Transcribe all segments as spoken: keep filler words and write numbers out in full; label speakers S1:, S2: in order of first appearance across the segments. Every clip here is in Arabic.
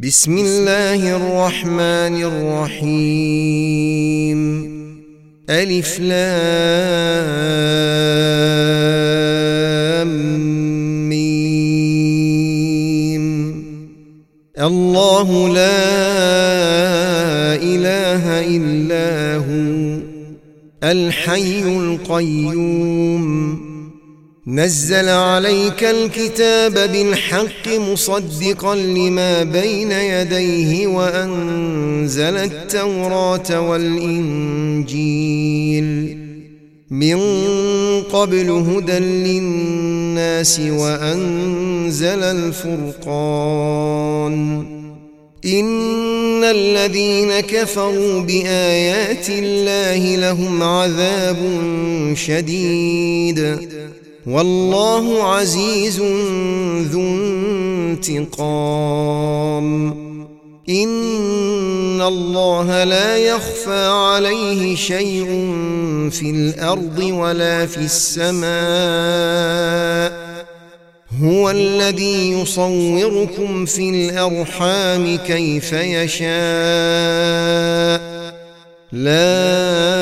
S1: بسم الله الرحمن الرحيم. ألف لام ميم. الله لا إله إلا هو الحي القيوم. نزل عليك الكتاب بالحق مصدقا لما بين يديه وأنزل التوراة والإنجيل من قبل هدى للناس وأنزل الفرقان. إن الذين كفروا بآيات الله لهم عذاب شديد والله عزيز ذو انتقام. إن الله لا يخفى عليه شيء في الأرض ولا في السماء. هو الذي يصوركم في الأرحام كيف يشاء. لا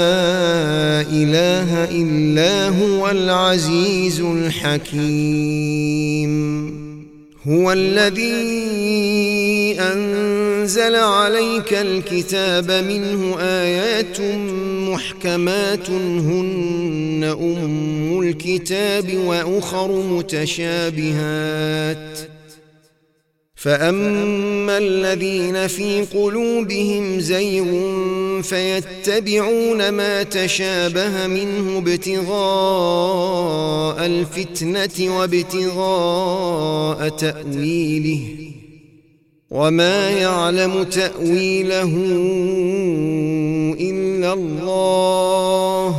S1: إله إلا هو العزيز الحكيم. هو الذي أنزل عليك الكتاب منه آيات محكمات هن أم الكتاب وأخر متشابهات. فأما الذين في قلوبهم زيغ فيتبعون ما تشابه منه ابتغاء الفتنة وابتغاء تأويله وما يعلم تأويله إلا الله.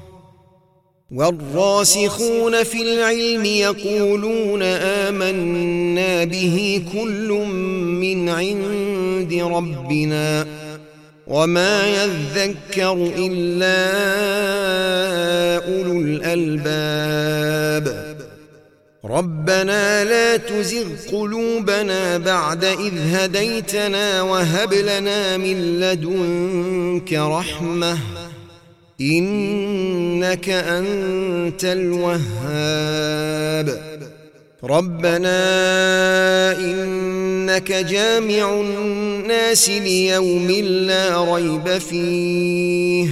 S1: والراسخون في العلم يقولون آمنا به كل من عند ربنا وما يذكر إلا أولو الألباب. ربنا لا تزغ قلوبنا بعد إذ هديتنا وهب لنا من لدنك رحمة إنك أنت الوهاب. ربنا إنك جامع الناس ليوم لا ريب فيه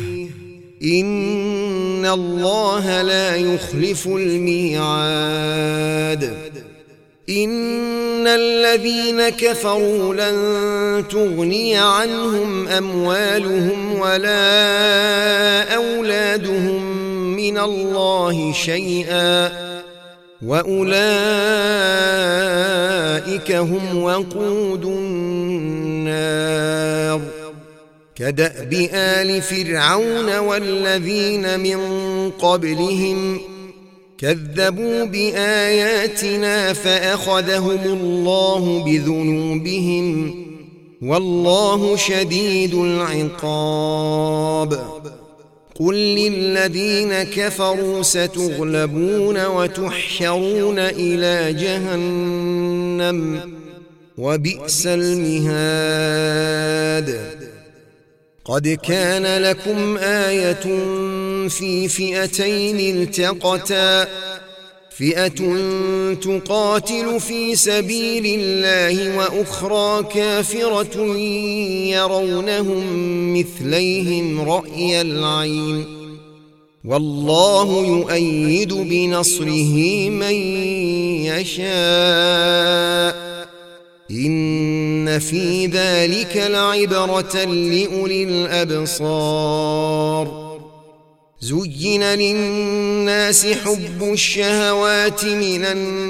S1: إن الله لا يخلف الميعاد. إن الذين كفروا لن تغني عنهم أموالهم ولا أولادهم من الله شيئا وأولئك هم وقود النار. كدأب آل فرعون والذين من قبلهم كذبوا بآياتنا فأخذهم الله بذنوبهم والله شديد العقاب. قل للذين كفروا ستغلبون وتحشرون إلى جهنم وبئس المهاد. قد كان لكم آية في فئتين التقتا فئة تقاتل في سبيل الله وأخرى كافرة يرونهم مثليهم رأي العين والله يؤيد بنصره من يشاء. إن في ذلك لعبرة لأولي الأبصار. زين للناس حب الشهوات من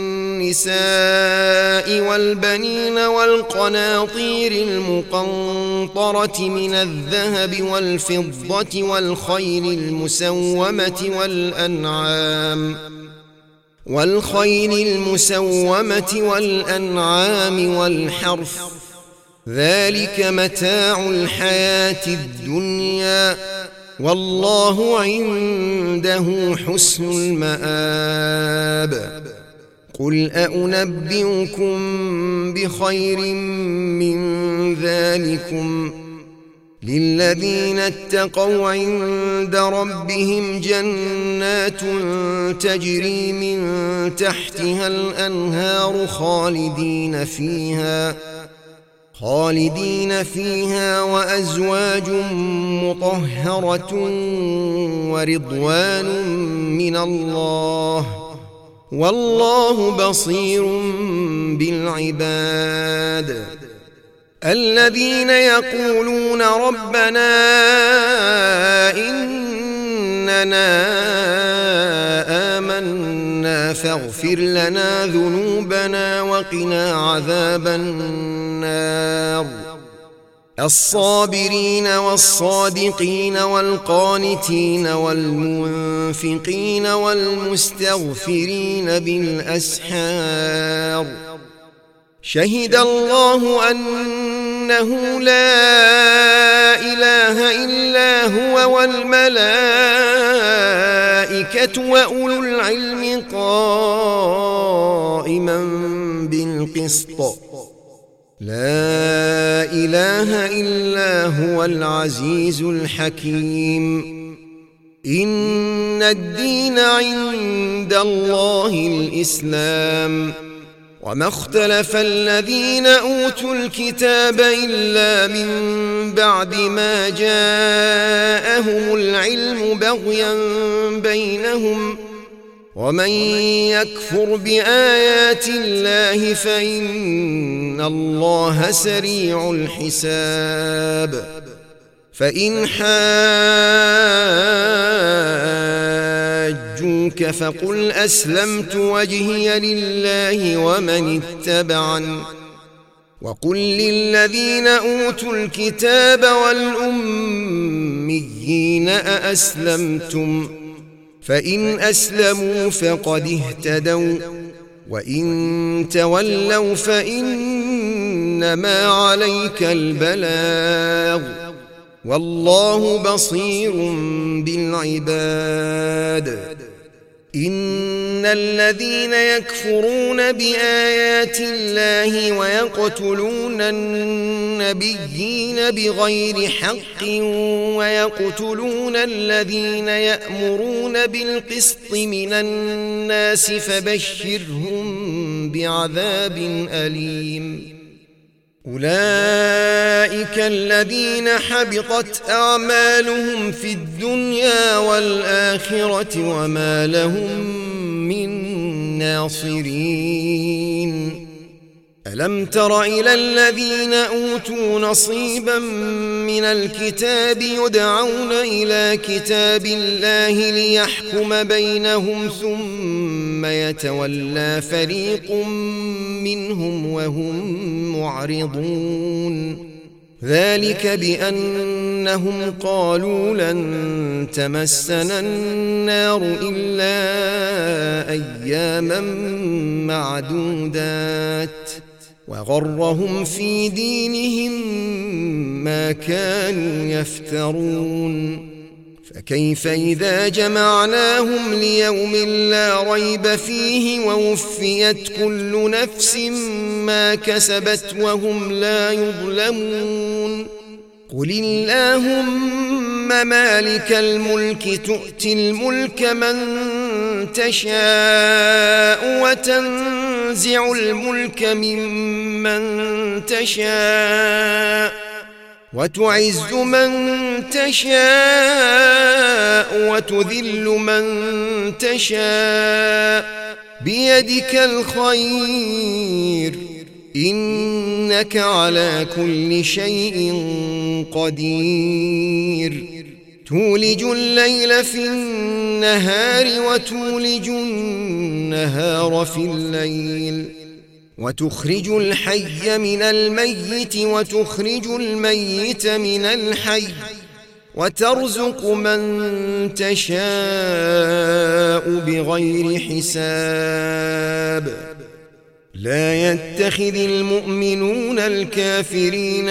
S1: النساء والبنين والقناطير المقنطرة من الذهب والفضة والخيل المسومة والأنعام والخيل المسومة والأنعام والحرث ذلك متاع الحياة الدنيا والله عنده حسن المآب. قل أنبئكم بخير من ذلكم للذين اتقوا عند ربهم جنات تجري من تحتها الأنهار خالدين فيها خالدين فيها وأزواج مطهرة ورضوان من الله والله بصير بالعباد. الذين يقولون ربنا إننا آمنا فاغفر لنا ذنوبنا وقنا عذاب النار الصابرين والصادقين والقانتين والمنفقين والمستغفرين بالأسحار شهد الله أنه لا إله إلا هو والملائكة وأولو العلم قائما بالقسط لا إله إلا هو العزيز الحكيم. إن الدين عند الله الإسلام وما اختلف الذين أوتوا الكتاب إلا من بعد ما جاءهم العلم بغيا بينهم ومن يكفر بآيات الله فإن الله سريع الحساب. فإن حاجوك فقل أسلمت وجهي لله ومن اتبعني وقل للذين أوتوا الكتاب والأميين أأسلمتم فإن أسلموا فقد اهتدوا وإن تولوا فإنما عليك البلاغ والله بصير بالعباد. إن الذين يكفرون بآيات الله ويقتلون النبيين بغير حق ويقتلون الذين يأمرون بالقسط من الناس فبشرهم بعذاب أليم. أولئك الذين حبطت أعمالهم في الدنيا والآخرة وما لهم من ناصرين. ألم تر إلى الذين أوتوا نصيبا من الكتاب يدعون إلى كتاب الله ليحكم بينهم ثم يتولى فريق منهم وهم معرضون ذلك بأنهم قالوا لن تمسنا النار إلا أياما معدودات وغرهم في دينهم ما كانوا يفترون. فكيف إذا جمعناهم ليوم لا ريب فيه ووفيت كل نفس ما كسبت وهم لا يظلمون. قل اللهم مالك الملك تؤتي الملك من تشاء وتنزع الملك ممن تشاء وتعز من تشاء وتذل من تشاء بيدك الخير إنك على كل شيء قدير. تولج الليل في النهار وتولج النهار في الليل وتخرج الحي من الميت وتخرج الميت من الحي وترزق من تشاء بغير حساب. لا يتخذ المؤمنون الكافرين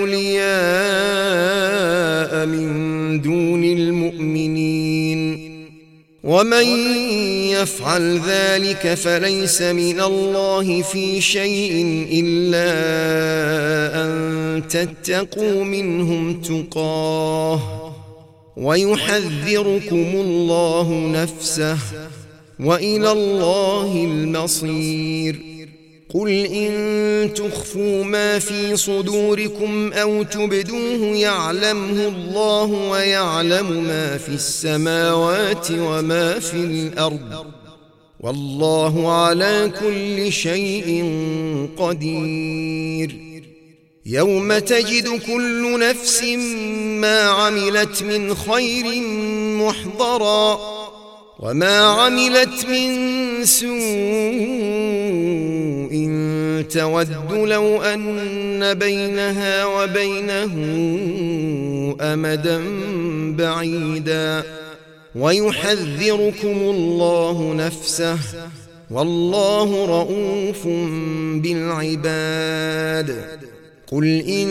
S1: أولياء من دون المؤمنين ومن يفعل ذلك فليس من الله في شيء إلا أن تتقوا منهم تقاه ويحذركم الله نفسه وإلى الله المصير. قل إن تخفوا ما في صدوركم أو تبدوه يعلمه الله ويعلم ما في السماوات وما في الأرض والله على كل شيء قدير. يوم تجد كل نفس ما عملت من خير محضرا وما عملت من سوء تود لو أن بينها وبينه أمدا بعيدا ويحذركم الله نفسه والله رؤوف بالعباد. قل إن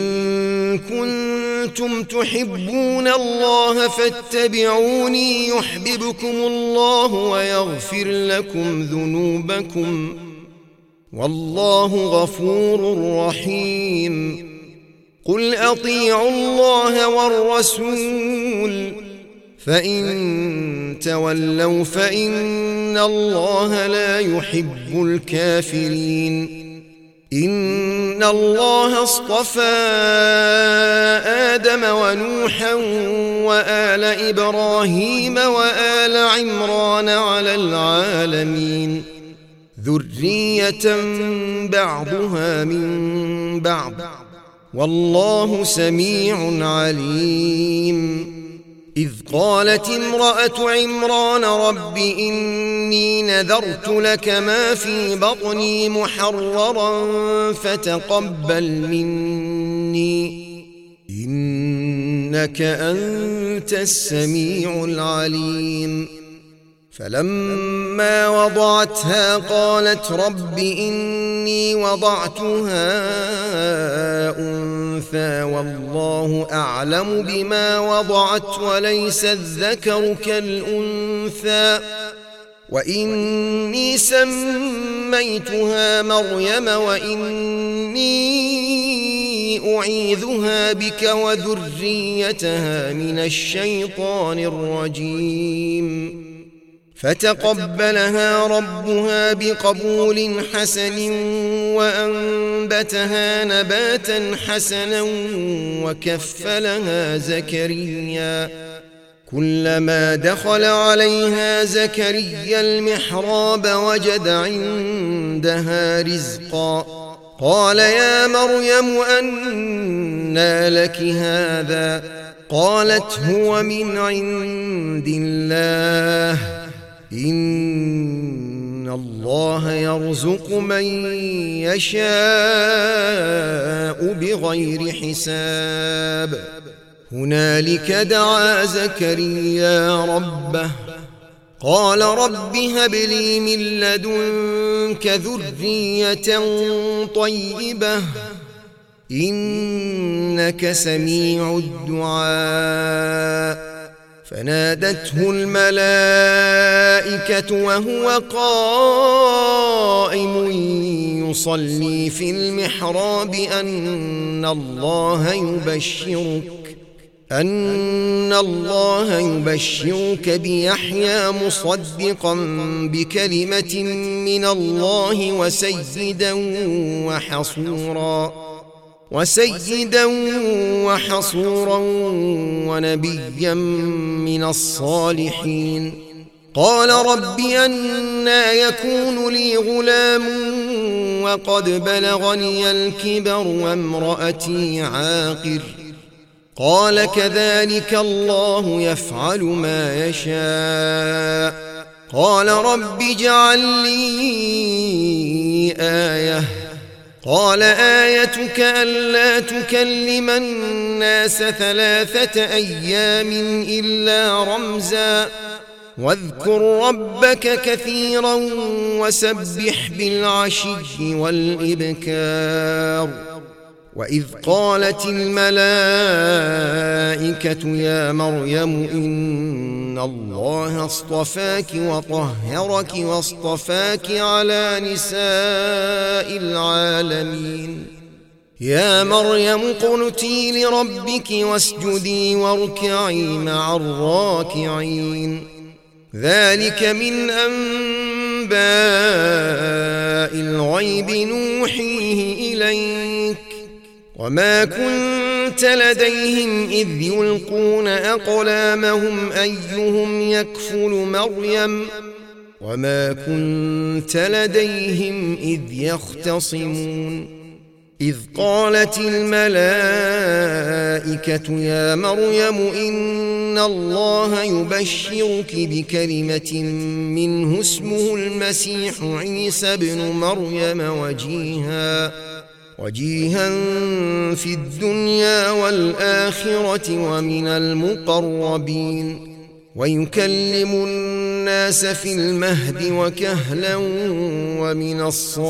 S1: كنتم تحبون الله فاتبعوني يحببكم الله ويغفر لكم ذنوبكم والله غفور رحيم. قل أطيعوا الله والرسول فإن تولوا فإن الله لا يحب الكافرين. إن الله اصطفى آدم ونوحا وآل إبراهيم وآل عمران على العالمين ذرية بعضها من بعض والله سميع عليم. إذ قالت امرأة عمران رب إني نذرت لك ما في بطني محررا فتقبل مني إنك أنت السميع العليم. فلما وضعتها قالت رب إني وضعتها أنثى والله أعلم بما وضعت وليس الذكر كالأنثى وإني سميتها مريم وإني أعيذها بك وذريتها من الشيطان الرجيم. فتقبلها ربها بقبول حسن وأنبتها نباتا حسنا وكفلها زكريا. كلما دخل عليها زكريا المحراب وجد عندها رزقا قال يا مريم أنى لك هذا قالت هو من عند الله إن الله يرزق من يشاء بغير حساب. هنالك دعا زكريا ربه قال رب هب لي من لدنك ذرية طيبة إنك سميع الدعاء. فنادته الملائكة وهو قائم يصلي في المحراب أن الله يبشرك أن الله يبشرك بيحيى مصدقا بكلمة من الله وسيدا وحصورا وسيدا وحصورا ونبيا من الصالحين. قال رب أنى يكون لي غلام وقد بلغني الكبر وامرأتي عاقر قال كذلك الله يفعل ما يشاء. قال رب اجعل لي آية قال آيتك ألا تكلم الناس ثلاثة أيام إلا رمزا واذكر ربك كثيرا وسبح بالعشي والإبكار. وإذ قالت الملائكة يا مريم إن الله اصطفاك وطهرك واصطفاك على نساء العالمين يا مريم اقنتي لربك واسجدي واركعي مع الراكعين ذلك من أنباء الغيب نوحيه إليك وما كنت لديهم إذ يلقون أقلامهم أيهم يكفل مريم وما كنت لديهم إذ يختصمون إذ قالت الملائكة يا مريم إن الله يبشرك بكلمة منه اسمه المسيح عيسى ابن مريم وجيها وجيها في الدنيا والآخرة ومن المقربين ويكلم الناس في المهد وكهلا ومن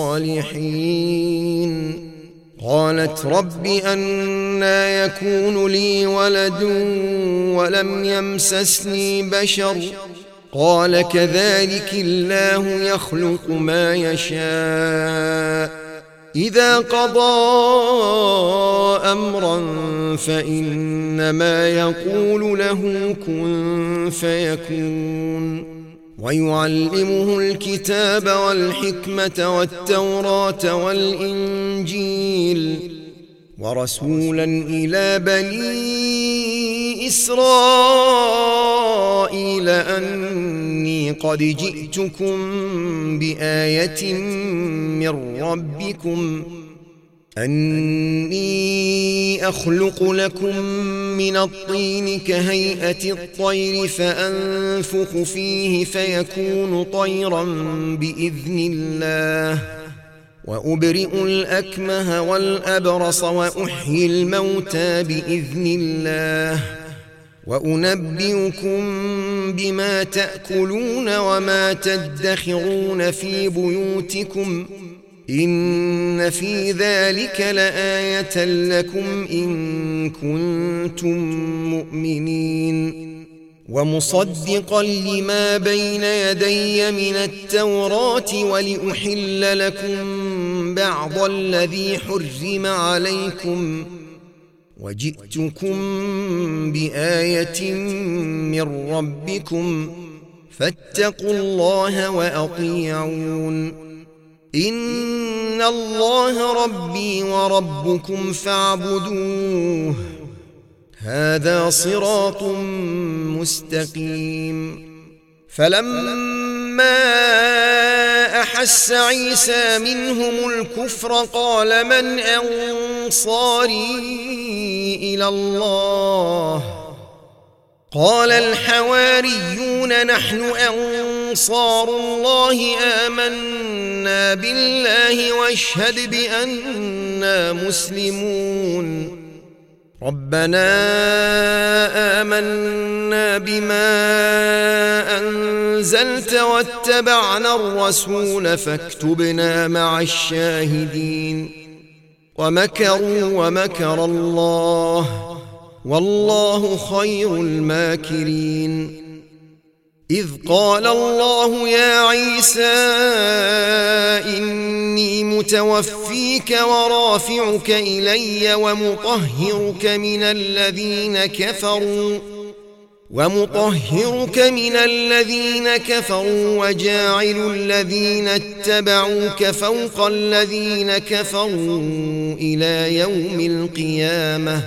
S1: الصالحين قالت رب أنى يكون لي ولد ولم يمسسني بشر قال كذلك الله يخلق ما يشاء إذا قضى أمرا فإنما يقول له كن فيكون ويعلمه الكتاب والحكمة والتوراة والإنجيل ورسولا إلى بني إسرائيل أني قد جئتكم بآية من ربكم أني أخلق لكم من الطين كهيئة الطير فأنفخ فيه فيكون طيرا بإذن الله وأبرئ الأكمه والأبرص وأحيي الموتى بإذن الله وأنبئكم بما تأكلون وما تدخرون في بيوتكم إن في ذلك لآية لكم إن كنتم مؤمنين ومصدقا لما بين يدي من التوراة ولأحل لكم بعض الذي حرم عليكم وجئتكم بآية من ربكم فاتقوا الله وأطيعون إن الله ربي وربكم فاعبدوه هذا صراط مستقيم فلما أحس عيسى منهم الكفر قال من أنصاري إلى الله قال الحواريون نحن أنصار الله آمنا بالله واشهد بأننا مسلمون ربنا آمنا بما أنزلت واتبعنا الرسول فاكتبنا مع الشاهدين ومكروا ومكر الله والله خير الماكرين إذ قال الله يا عيسى إني متوفيك ورافعك إلي ومطهرك من الذين كفروا ومطهرك من الذين كفروا وجاعل الذين اتبعوك فوق الذين كفروا إلى يوم القيامة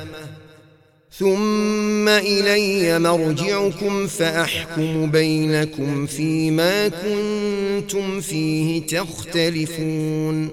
S1: ثم إلي مرجعكم فأحكم بينكم فيما كنتم فيه تختلفون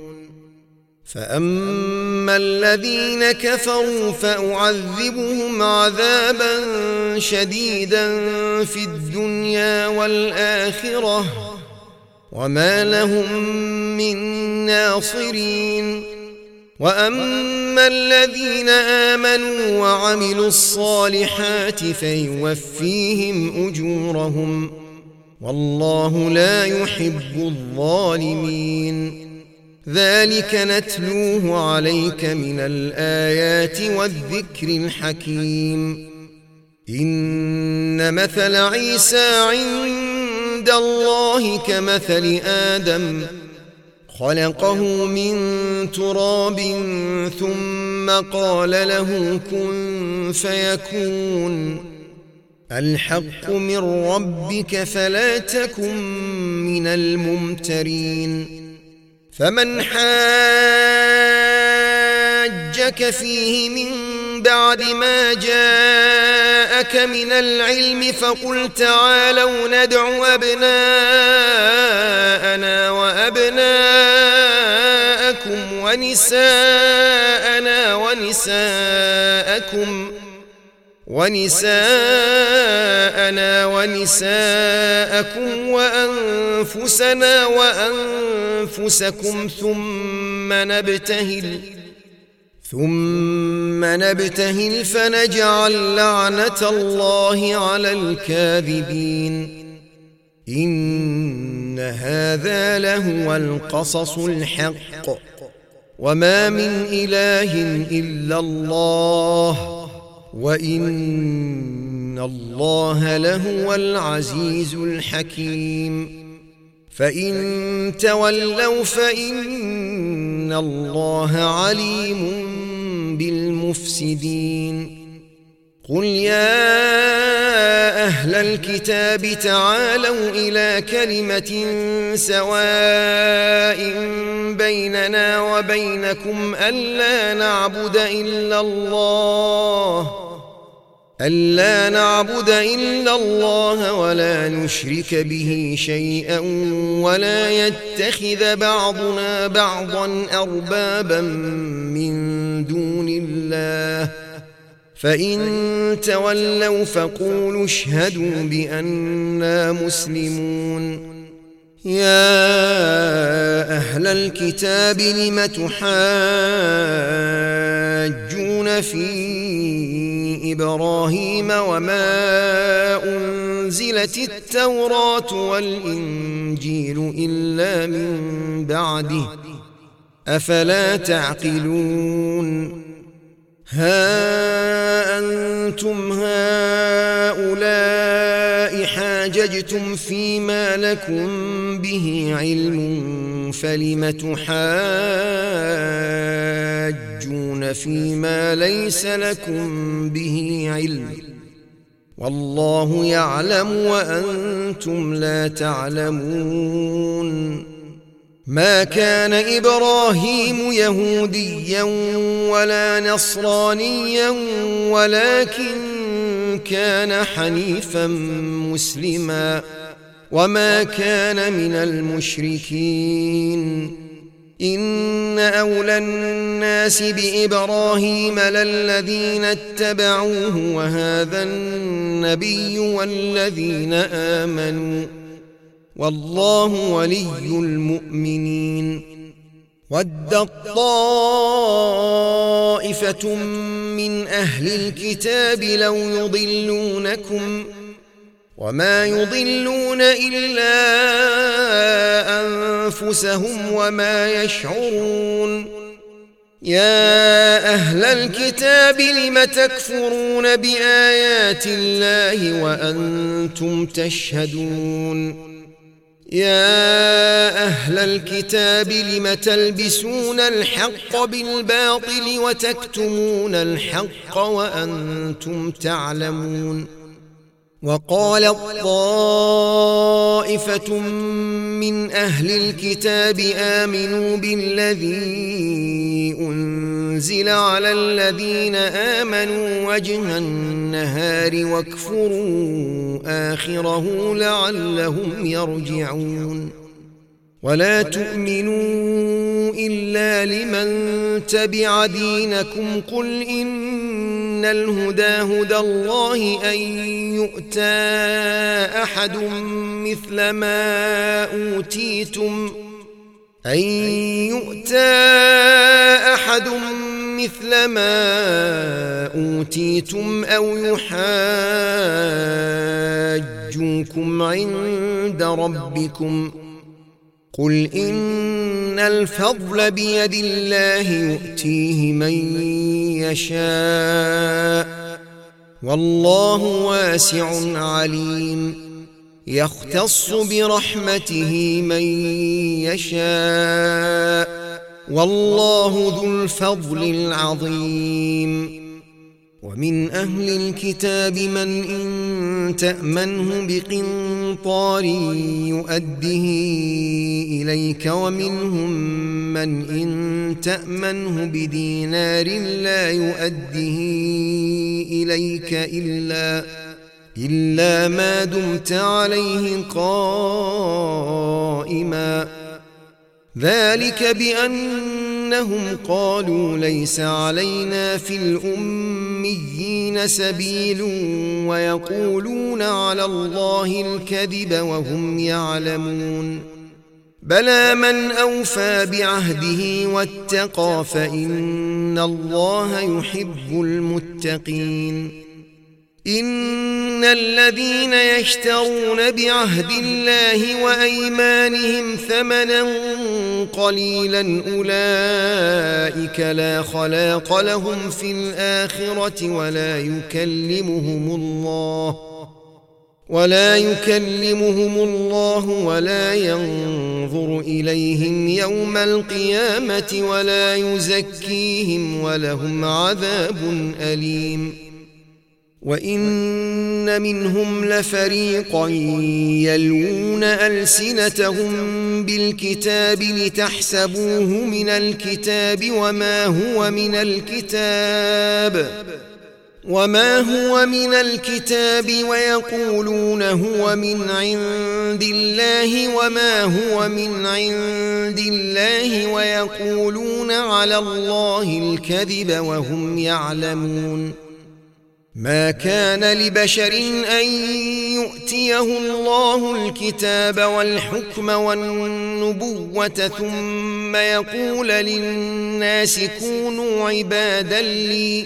S1: فأما الذين كفروا فأعذبهم عذابا شديدا في الدنيا والآخرة وما لهم من ناصرين وأما الذين آمنوا وعملوا الصالحات فيوفيهم أجورهم والله لا يحب الظالمين ذلك نتلوه عليك من الآيات والذكر الحكيم إن مثل عيسى عند الله كمثل آدم خلقه من تراب ثم قال له كن فيكون الحق من ربك فلا تكن من الممترين فمن حاجك فيه من بعد ما جاءك من العلم فقل تعالوا ندع أبناءنا وأبناءكم ونساءنا ونساءكم ونساءنا ونساءكم وأنفسنا وأنفسكم ثم نبتهل ثم نبتهل فنجعل لعنة الله على الكاذبين إن هذا لهو القصص الحق وما من إله إلا الله وإن الله لهو العزيز الحكيم فإن تولوا فإن الله عليم بالمفسدين قل يا أهل الكتاب تعالوا إلى كلمة سواء بيننا وبينكم ألا نعبد إلا الله ألا نعبد إلا الله ولا نشرك به شيئا ولا يتخذ بعضنا بعضا أربابا من دون الله فإن تولوا فقولوا اشهدوا بأننا مسلمون يا أهل الكتاب لم تحاجون في إبراهيم وما أنزلت التوراة والإنجيل إلا من بعده أفلا تعقلون ها أنتم هؤلاء حاججتم فيما لكم به علم فلم تحاجون فيما ليس لكم به علم والله يعلم وأنتم لا تعلمون ما كان إبراهيم يهوديا ولا نصرانيا ولكن كان حنيفا مسلما وما كان من المشركين إن أولى الناس بإبراهيم للذين اتبعوه وهذا النبي والذين آمنوا والله ولي المؤمنين ودت طائفة من أهل الكتاب لو يضلونكم وما يضلون إلا أنفسهم وما يشعرون يا أهل الكتاب لم تكفرون بآيات الله وأنتم تشهدون يا أهل الكتاب لم تلبسون الحق بالباطل وتكتمون الحق وأنتم تعلمون وقالت طائفة من أهل الكتاب آمنوا بالذي أنزل على الذين آمنوا وجه النهار واكفروا آخره لعلهم يرجعون ولا تؤمنوا إلا لمن تبع دينكم قل إن الهدى هدى الله أن يؤتى أحد مثل ما أوتيتم أن يؤتى أحد مثل ما أوتيتم أو يحاجوكم عند ربكم قل إن الفضل بيد الله يؤتيه من يشاء والله واسع عليم يختص برحمته من يشاء والله ذو الفضل العظيم. ومن أهل الكتاب من إن تأمنه بقنطار يؤده إليك ومنهم من إن تأمنه بدينار لا يؤده إليك إلا إلا ما دمت عليه قائما ذلك بأنهم قالوا ليس علينا في الأميين سبيل ويقولون على الله الكذب وهم يعلمون بلى من أوفى بعهده واتقى فإن الله يحب المتقين. إن الذين يشترون بعهد الله وأيمانهم ثمنا قليلا أولئك لا خلاق لهم في الآخرة ولا يكلمهم الله ولا يكلمهم الله ولا ينظر إليهم يوم القيامة ولا يزكيهم ولهم عذاب أليم. وإن منهم لفريقا يلوون ألسنتهم بالكتاب لتحسبوه من الكتاب وما هو من الكتاب وما هو من الكتاب ويقولون هو من عند الله وما هو من عند الله ويقولون على الله الكذب وهم يعلمون. ما كان لبشر أن يؤتيه الله الكتاب والحكم والنبوة ثم يقول للناس كونوا عبادا لي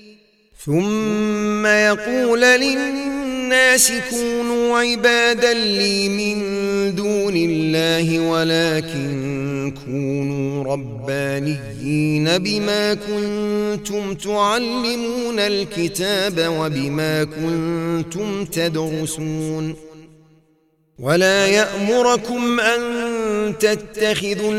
S1: ثم يقول للناس كونوا عبادا لي من دون الله ولكن كونوا ربانيين بما كنتم تعلمون الكتاب وبما كنتم تدرسون. ولا يأمركم أن تتخذوا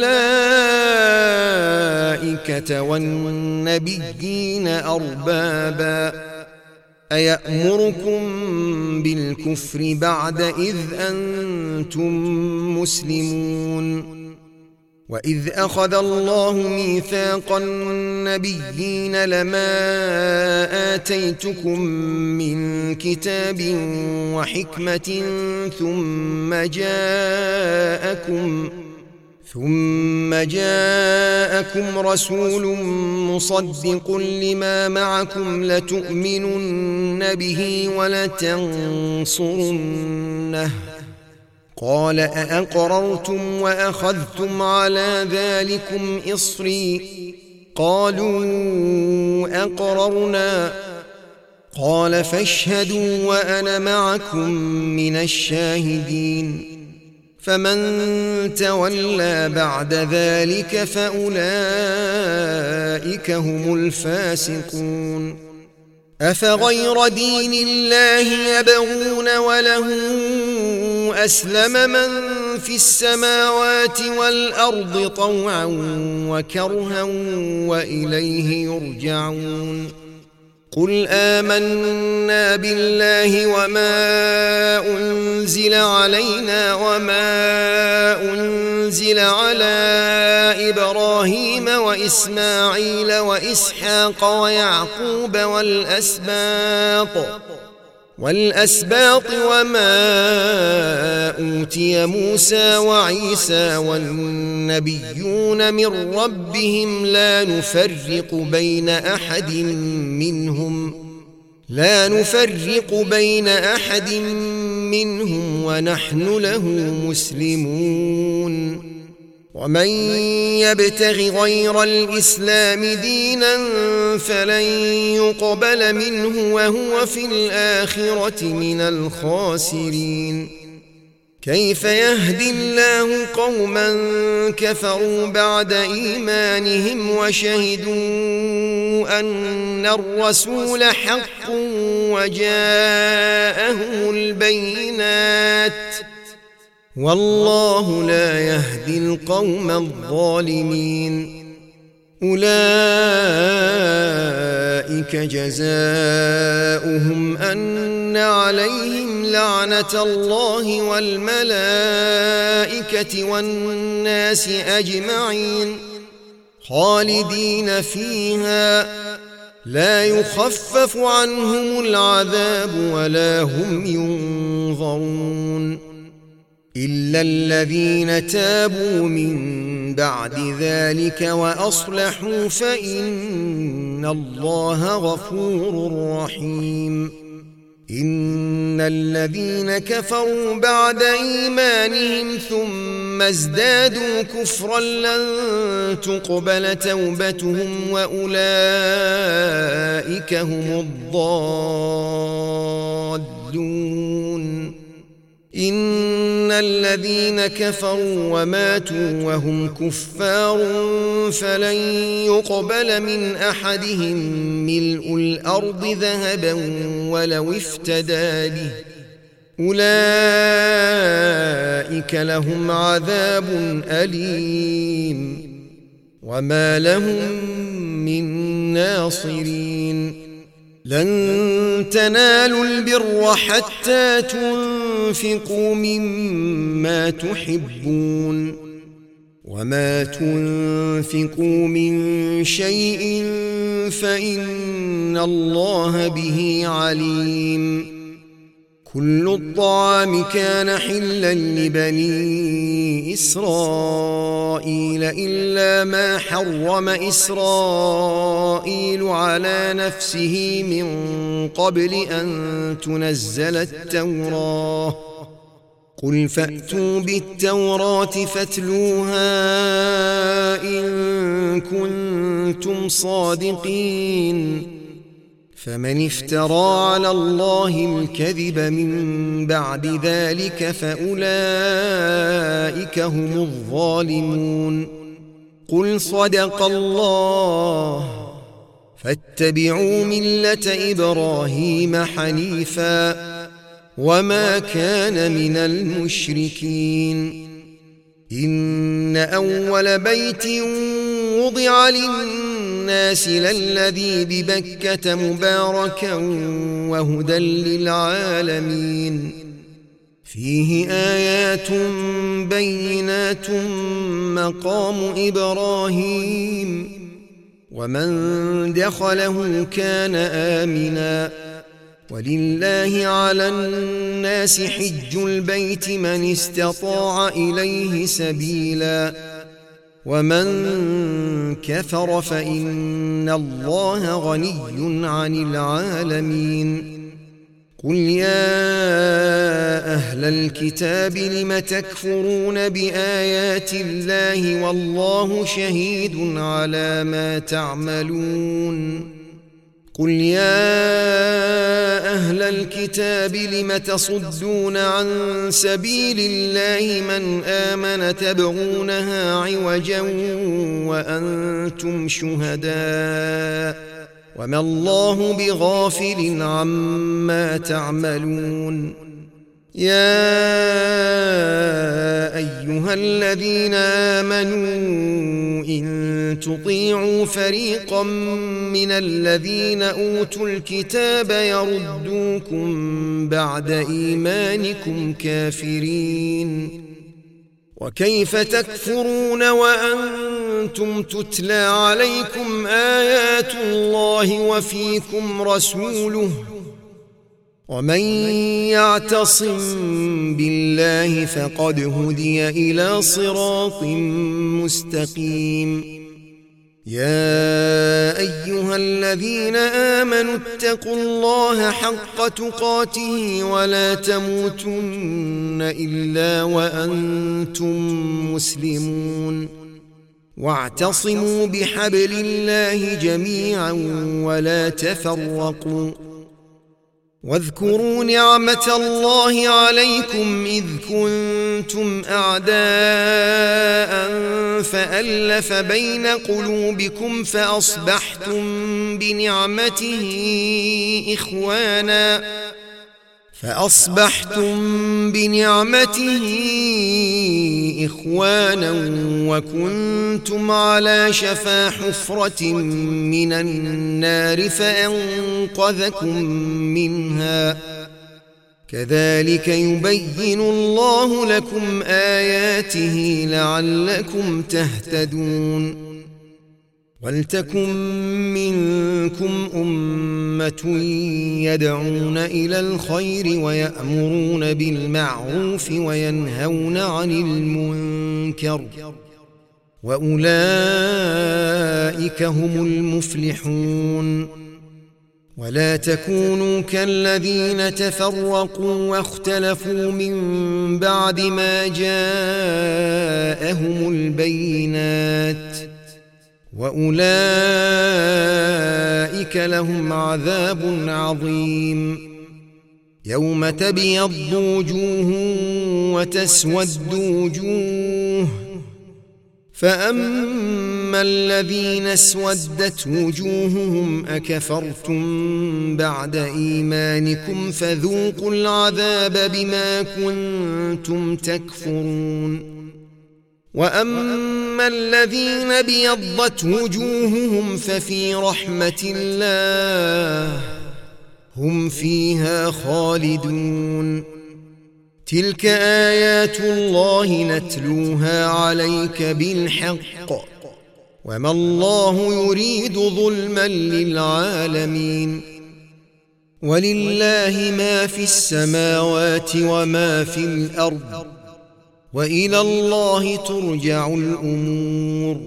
S1: الملائكة والنبيين أربابا أيأمركم بالكفر بعد إذ أنتم مسلمون. وإذ أخذ الله ميثاق النبيين لما آتيتكم من كتاب وحكمة ثم جاءكم ثم جاءكم رسول مصدق لما معكم لتؤمنن به ولتنصرنه قال أأقررتم وأخذتم على ذلكم إصري قالوا أقررنا قال فاشهدوا وأنا معكم من الشاهدين. فمن تولى بعد ذلك فأولئك هم الفاسقون. أفغير دين الله يبغون وله أسلم من في السماوات والأرض طوعا وكرها وإليه يرجعون. قل آمنا بالله وما أنزل علينا وما أنزل على إبراهيم وإسماعيل وإسحاق ويعقوب والأسباط والأسباط وما أوتي موسى وعيسى والنبيون من ربهم لا نفرق بين أحد منهم لا نفرق بين أحد منهم ونحن له مسلمون. ومن يبتغ غير الإسلام دينا فلن يقبل منه وهو في الآخرة من الخاسرين. كيف يهدي الله قوما كفروا بعد إيمانهم وشهدوا أن الرسول حق وجاءهم البينات والله لا يهدي القوم الظالمين. أولئك جزاؤهم أن عليهم لعنة الله والملائكة والناس أجمعين خالدين فيها لا يخفف عنهم العذاب ولا هم ينظرون إلا الذين تابوا من بعد ذلك وأصلحوا فإن الله غفور رحيم. إن الذين كفروا بعد إيمانهم ثم ازدادوا كفرا لن تقبل توبتهم وأولئك هم الضالون. إن الذين كفروا وماتوا وهم كفار فلن يقبل من أحدهم ملء الأرض ذهبا ولو افتدى به أولئك لهم عذاب أليم وما لهم من ناصرين. لن تنالوا البر حتى تنفقوا مما تحبون وما تنفقوا من شيء فإن الله به عليم. كل الطعام كان حلا لبني إسرائيل إلا ما حرم إسرائيل على نفسه من قبل أن تنزل التوراة. قل فأتوا بالتوراة فاتلوها إن كنتم صادقين. فمن افترى على الله الكذب من بعد ذلك فأولئك هم الظالمون. قل صدق الله فاتبعوا ملة إبراهيم حنيفا وما كان من المشركين. إن أول بيت وضع للناس للذي ببكة مباركا وهدى للعالمين فيه آيات بينات مقام إبراهيم ومن دخله كان آمنا ولله على الناس حج البيت من استطاع إليه سبيلا ومن كفر فإن الله غني عن العالمين. قل يا أهل الكتاب لم تكفرون بآيات الله والله شهيد على ما تعملون. قل يا أهل الكتاب لم تصدون عن سبيل الله من آمن تبغونها عوجا وأنتم شهداء وما الله بغافل عما تعملون. يا أيها الذين آمنوا إن تطيعوا فريقا من الذين أوتوا الكتاب يردوكم بعد إيمانكم كافرين وكيف تكفرون وأنتم تتلى عليكم آيات الله وفيكم رسوله ومن يعتصم بالله فقد هدي إلى صراط مستقيم. يا أيها الذين آمنوا اتقوا الله حق تقاته ولا تموتن إلا وأنتم مسلمون واعتصموا بحبل الله جميعا ولا تفرقوا واذكروا نعمة الله عليكم إذ كنتم أعداء فألف بين قلوبكم فأصبحتم بنعمته إخوانا فأصبحتم بنعمته إخوانا وكنتم على شفا حفرة من النار فأنقذكم منها كذلك يبين الله لكم آياته لعلكم تهتدون ولتكن منكم أمة يدعون إلى الخير ويأمرون بالمعروف وينهون عن المنكر وأولئك هم المفلحون ولا تكونوا كالذين تفرقوا واختلفوا من بعد ما جاءهم البينات وأولئك لهم عذاب عظيم يوم تبيض وجوه وتسود وجوه فأما الذين اسودت وجوههم أكفرتم بعد إيمانكم فذوقوا العذاب بما كنتم تكفرون وأما الذين بيضت وجوههم ففي رحمة الله هم فيها خالدون تلك آيات الله نتلوها عليك بالحق وما الله يريد ظلما للعالمين ولله ما في السماوات وما في الأرض وإلى الله ترجع الأمور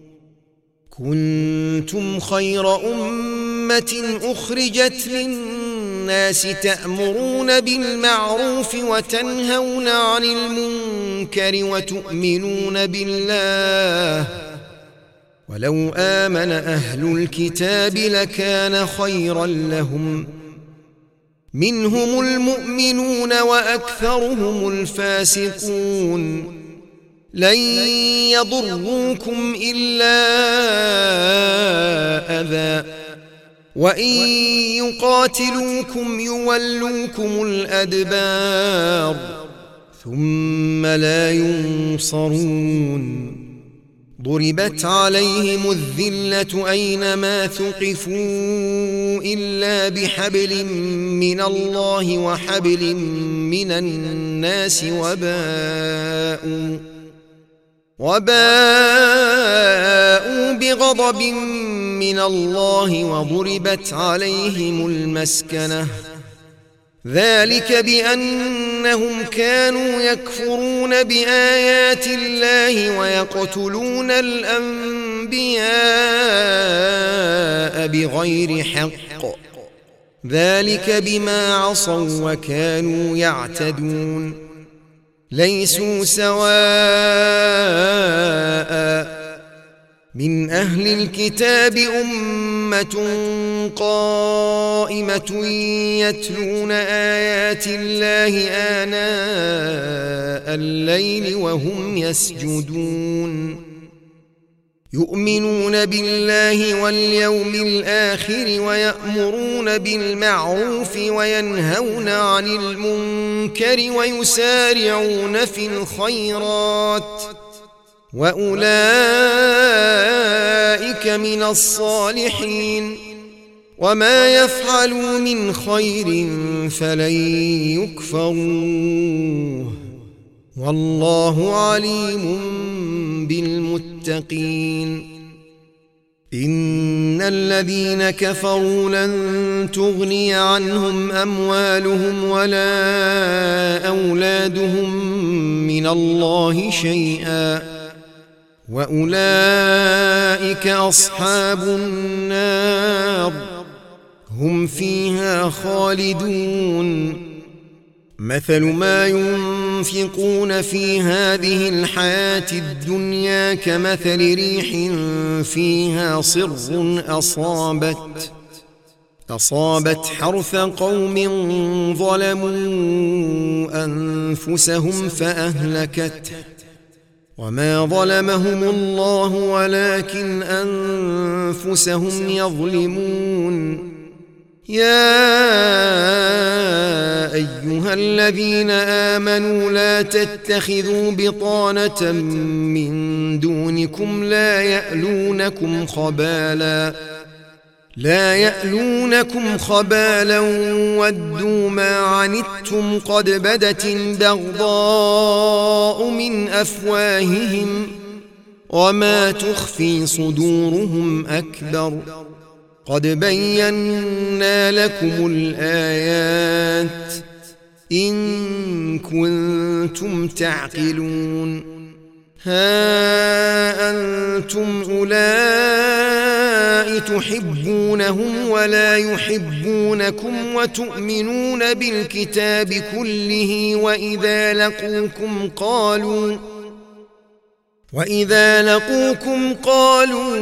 S1: كنتم خير أمة أخرجت للناس تأمرون بالمعروف وتنهون عن المنكر وتؤمنون بالله ولو آمن أهل الكتاب لكان خيرا لهم منهم المؤمنون وأكثرهم الفاسقون لن يضروكم إلا أذى وإن يقاتلوكم يولوكم الأدبار ثم لا ينصرون ضربت عليهم الذلة أينما ثقفوا إلا بحبل من الله وحبل من الناس وباءوا وباءوا بغضب من الله وضربت عليهم المسكنة ذلك بأنهم كانوا يكفرون بآيات الله ويقتلون الأنبياء بغير حق ذلك بما عصوا وكانوا يعتدون ليسوا سواء من أهل الكتاب أمة قائمة يتلون آيات الله آناء الليل وهم يسجدون يؤمنون بالله واليوم الآخر ويأمرون بالمعروف وينهون عن المنكر ويسارعون في الخيرات وأولئك من الصالحين وما يفعلوا من خير فلن يكفروه والله عليم بالمتقين إن الذين كفروا لن تغني عنهم أموالهم ولا أولادهم من الله شيئا وأولئك أصحاب النار هم فيها خالدون مثل ما ينفقون في هذه الحياة الدنيا كمثل ريح فيها صر أصابت أصابت حرث قوم ظلموا أنفسهم فأهلكته وما ظلمهم الله ولكن أنفسهم يظلمون يا أيها الذين آمنوا لا تتخذوا بطانة من دونكم لا يألونكم خبالا لا يألونكم خبالا ودوا ما عنتم قد بدت البغضاء من أفواههم وما تخفي صدورهم أكبر قد بينا لكم الآيات إن كنتم تعقلون ها أنتم أولئك تحبونهم ولا يحبونكم وتؤمنون بالكتاب كله وإذا لقوكم قالوا وإذا لقوكم قالوا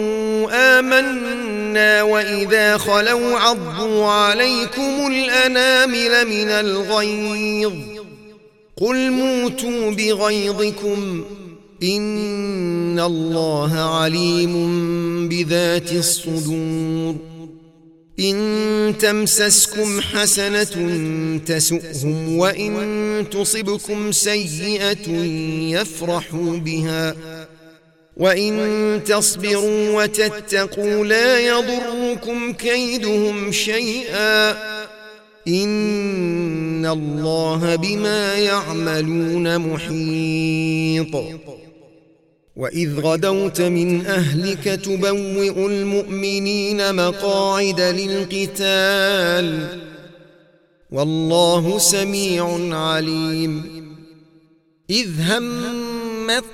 S1: آمنا وإذا خلوا عضوا عليكم الأنامل من الغيظ قل موتوا بغيظكم إن الله عليم بذات الصدور إن تمسسكم حسنة تسؤهم وإن تصبكم سيئة يفرحوا بها وإن تصبروا وتتقوا لا يضركم كيدهم شيئا إن الله بما يعملون محيط وإذ غدوت من أهلك تبوئ المؤمنين مقاعد للقتال والله سميع عليم إذ همت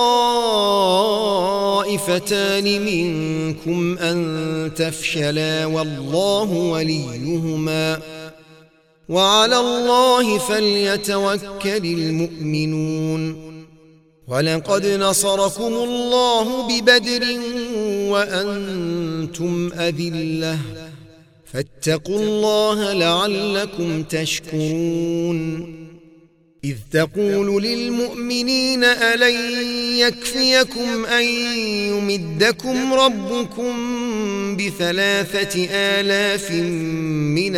S1: طائفتان منكم أن تفشلا والله وليهما وعلى الله فليتوكل المؤمنون ولقد نصركم الله ببدر وأنتم أذلة فاتقوا الله لعلكم تشكرون إذ تقول للمؤمنين ألن يكفيكم أن يمدكم ربكم بثلاثة آلاف من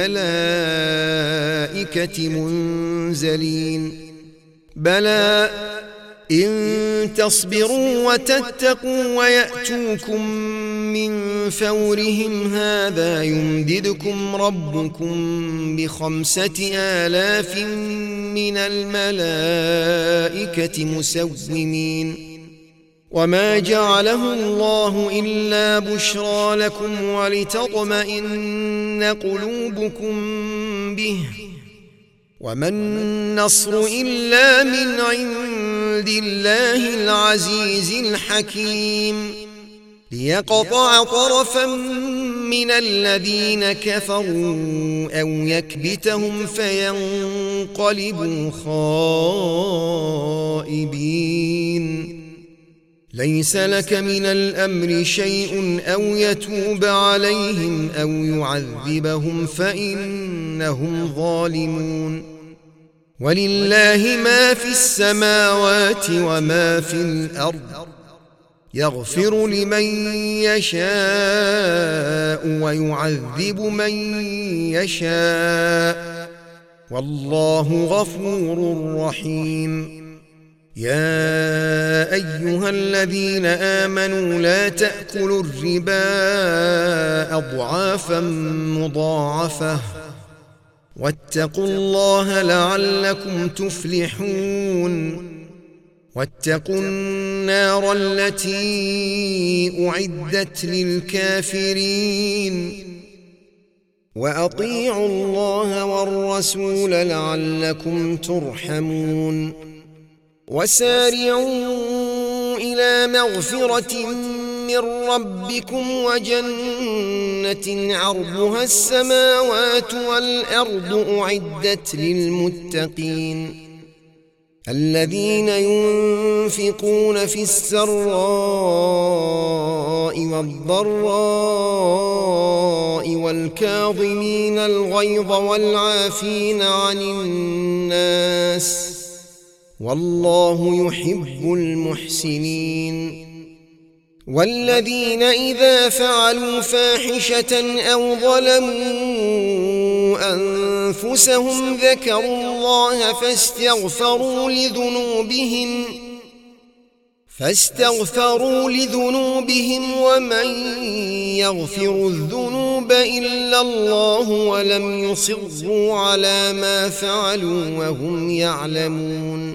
S1: الملائكة منزلين بلى إن تصبروا وتتقوا ويأتوكم من فورهم هذا يمددكم ربكم بخمسة آلاف من الملائكة مسومين وما جعله الله إلا بشرى لكم ولتطمئن قلوبكم به وما النصر إلا من عند الله العزيز الحكيم ليقطع طرفا من الذين كفروا أو يكبتهم فينقلبوا خائبين ليس لك من الأمر شيء أو يتوب عليهم أو يعذبهم فإنهم ظالمون ولله ما في السماوات وما في الأرض يغفر لمن يشاء ويعذب من يشاء والله غفور رحيم يا أيها الذين آمنوا لا تأكلوا الربا أضعافا مضاعفة واتقوا الله لعلكم تفلحون واتقوا النار التي أعدت للكافرين وأطيعوا الله والرسول لعلكم ترحمون وسارعوا إلى مغفرة من ربكم وجنة عرضها السماوات والأرض أعدت للمتقين الذين ينفقون في السراء والضراء والكاظمين الغيظ والعافين عن الناس والله يحب المحسنين. والذين إذا فعلوا فاحشة أو ظلموا أنفسهم ذكروا الله فاستغفروا لذنوبهم فاستغفروا لذنوبهم ومن يغفر الذنوب إلا الله ولم يصروا على ما فعلوا وهم يعلمون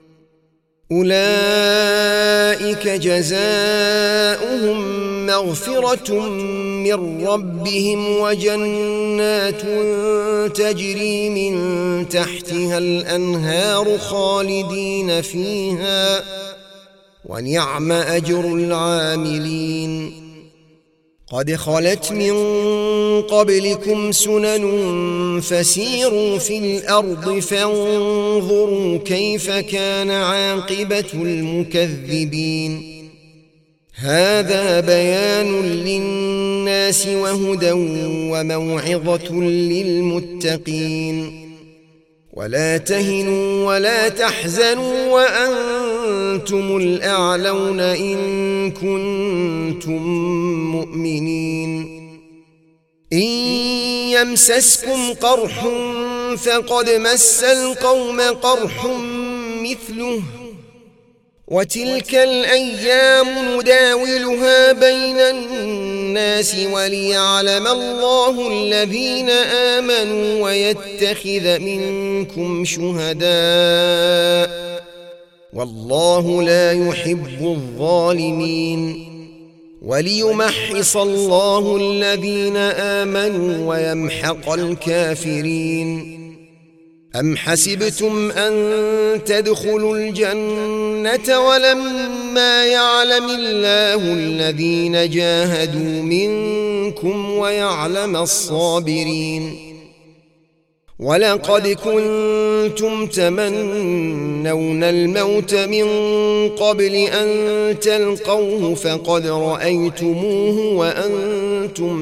S1: أولئك جزاؤهم مغفرة من ربهم وجنات تجري من تحتها الأنهار خالدين فيها ونعم أجر العاملين. قد خلت من قبلكم سنن فسيروا في الأرض فانظروا كيف كان عاقبة المكذبين. هذا بيان للناس وهدى وموعظة للمتقين. ولا تهنوا ولا تحزنوا وأنتم الأعلون إن كنتم مؤمنين. إن يمسسكم قرح فقد مس القوم قرح مثله وتلك الأيام نداولها بين الناس وليعلم الله الذين آمنوا ويتخذ منكم شهداء والله لا يحب الظالمين. وليمحص الله الذين آمنوا ويمحق الكافرين. أم حسبتم أن تدخلوا الجنة ولما يعلم الله الذين جاهدوا منكم ويعلم الصابرين. ولقد كنتم تمنون الموت من قبل أن تلقوه فقد رأيتموه وأنتم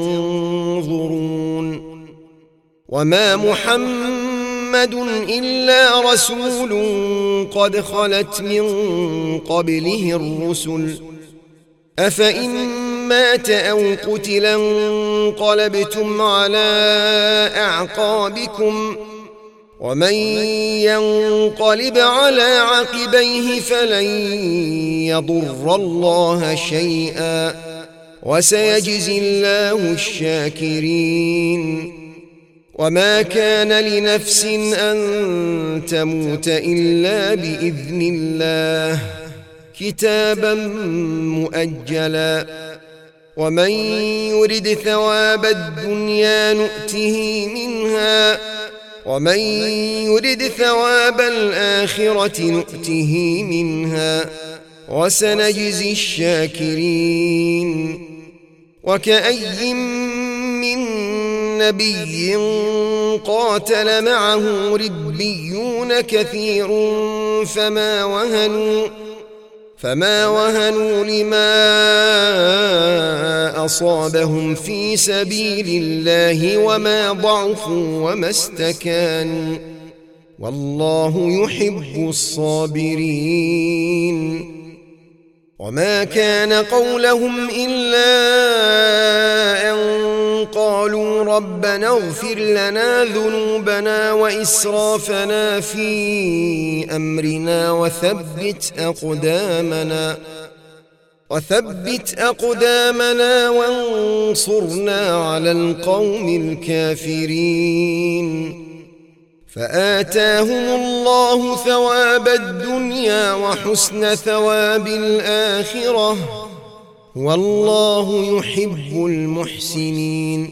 S1: تنظرون. وما محمد إلا رسول قد خلت من قبله الرسل أفإن مات أو قتل انقلبتم على أعقابكم ومن ينقلب على عقبيه فلن يضر الله شيئا وسيجزي الله الشاكرين. وما كان لنفس أن تموت إلا بإذن الله كتابا مؤجلا. ومن يرد ثواب الدنيا نؤته منها ومن يرد ثواب الآخرة نؤته منها وسنجزي الشاكرين. وكأي من نبي قاتل معه ربيون كثير فما وهنوا فما وهنوا لما أصابهم في سبيل الله وما ضعفوا وما استكانوا والله يحب الصابرين. وما كان قولهم إلا أن قالوا ربنا اغفر لنا ذنوبنا وإسرافنا في أمرنا وثبت أقدامنا وثبت أقدامنا وانصرنا على القوم الكافرين. فآتاهم الله ثواب الدنيا وحسن ثواب الآخرة والله يحب المحسنين.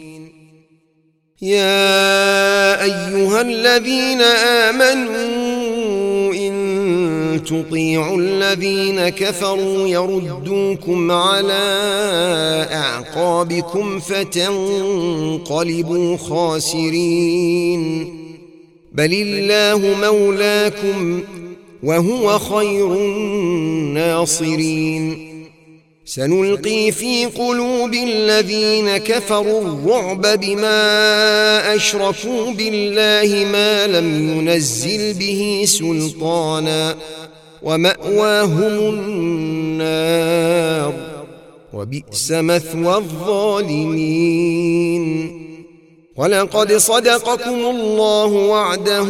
S1: يا أيها الذين آمنوا إن تطيعوا الذين كفروا يردوكم على أعقابكم فتنقلبوا خاسرين. بل الله مولاكم وهو خير الناصرين. سنلقي في قلوب الذين كفروا الرعب بما أشركوا بالله ما لم ينزل به سلطانا ومأواهم النار وبئس مثوى الظالمين. ولقد صدقكم الله وعده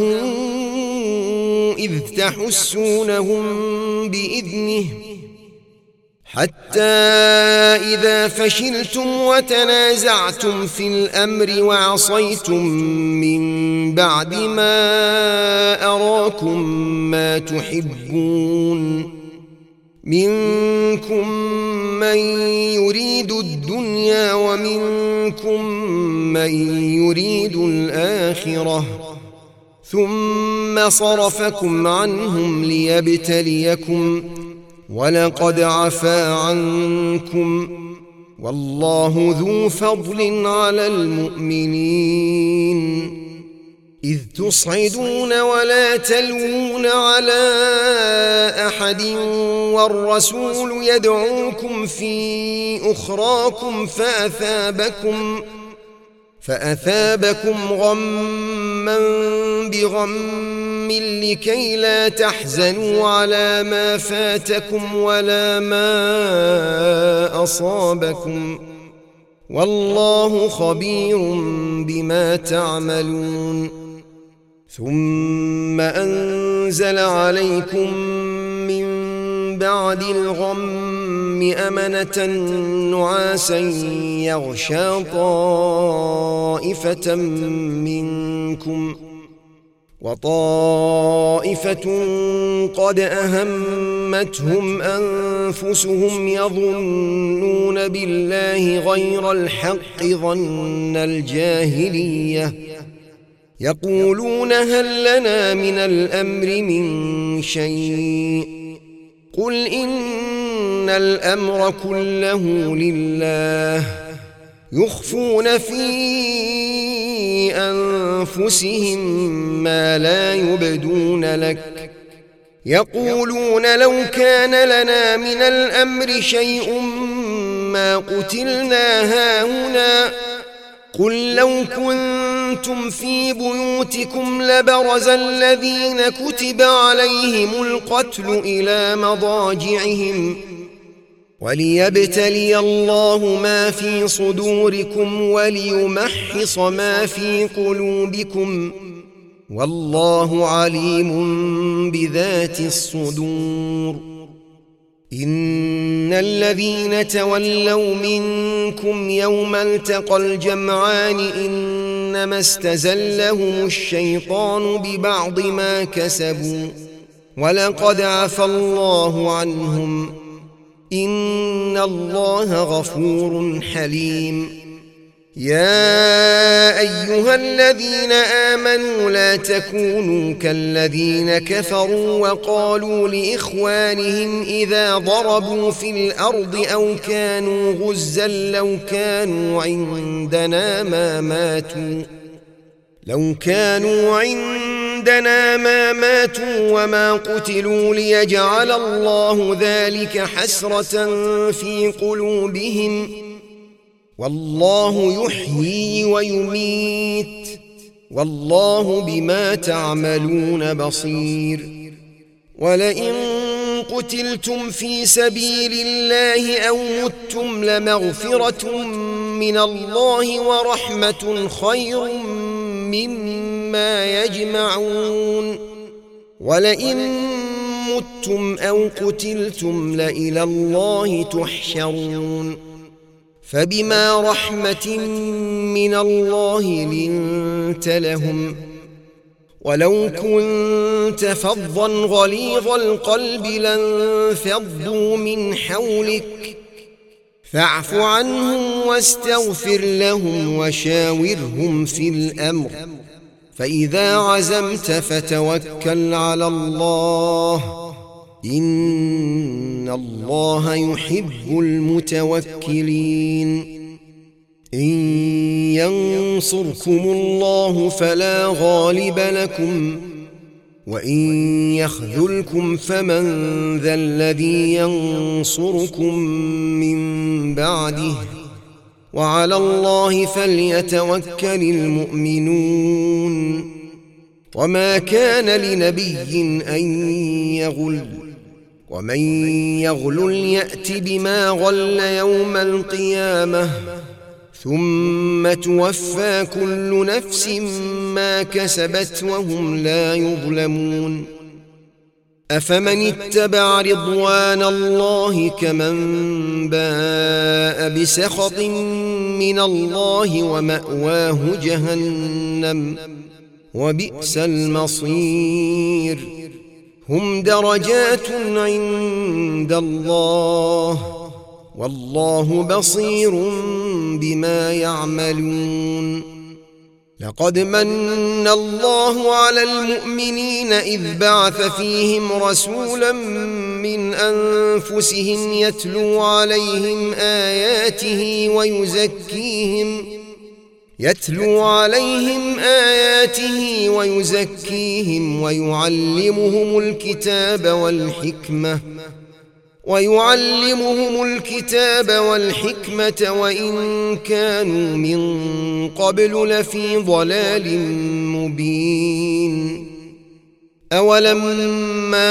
S1: إذ تحسونهم بإذنه حتى إذا فشلتم وتنازعتم في الأمر وعصيتم من بعد ما أراكم ما تحبون منكم من يريد الدنيا ومنكم من يريد الآخرة ثم صرفكم عنهم ليبتليكم ولقد عفا عنكم والله ذو فضل على المؤمنين. إذ تصعدون ولا تلوون على أحد والرسول يدعوكم في أخراكم فأثابكم فأثابكم غما بغم لكي لا تحزنوا على ما فاتكم ولا ما أصابكم والله خبير بما تعملون. ثم أنزل عليكم من بعد الغم أمنة نعاسا يغشى طائفة منكم وطائفة قد أهمتهم أنفسهم يظنون بالله غير الحق ظن الجاهلية يقولون هل لنا من الأمر من شيء قل إن الأمر كله لله يخفون في أنفسهم ما لا يبدون لك يقولون لو كان لنا من الأمر شيء ما قتلنا هاهنا قل لو كنتم في بيوتكم لبرز الذين كتب عليهم القتل إلى مضاجعهم وليبتلي الله ما في صدوركم وليمحص ما في قلوبكم والله عليم بذات الصدور. إن الذين تولوا منكم يوم التقى الجمعان إنما استزلهم الشيطان ببعض ما كسبوا ولقد عفى الله عنهم إن الله غفور حليم. يا أيها الذين آمنوا لا تكونوا كالذين كفروا وقالوا لإخوانهم إذا ضربوا في الأرض أو كانوا غزا لو كانوا عندنا ما ماتوا لو كانوا عندنا ما ماتوا وما قتلوا ليجعل الله ذلك حسرة في قلوبهم والله يحيي ويميت والله بما تعملون بصير. ولئن قتلتم في سبيل الله أو متم لمغفرة من الله ورحمة خير مما يجمعون. ولئن متم أو قتلتم لإلى الله تحشرون. فبما رحمة من الله لنت لهم ولو كنت فظا غليظ القلب لانفضوا من حولك فاعف عنهم واستغفر لهم وشاورهم في الأمر فإذا عزمت فتوكل على الله إن الله يحب المتوكلين. إن ينصركم الله فلا غالب لكم وإن يخذلكم فمن ذا الذي ينصركم من بعده وعلى الله فليتوكل المؤمنون وما كان لنبي أن يغل ومن يغل يأت بما غل يوم القيامة ثم توفى كل نفس ما كسبت وهم لا يظلمون أفمن اتبع رضوان الله كمن باء بسخط من الله ومأواه جهنم وبئس المصير هم درجات عند الله والله بصير بما يعملون لقد من الله على المؤمنين إذ بعث فيهم رسولا من أنفسهم يتلو عليهم آياته ويزكيهم يتلو عليهم آياته ويزكيهم ويعلمهم الكتاب والحكمة ويعلمهم الكتاب والحكمة وإن كانوا من قبل لفي ضلال مبين أولما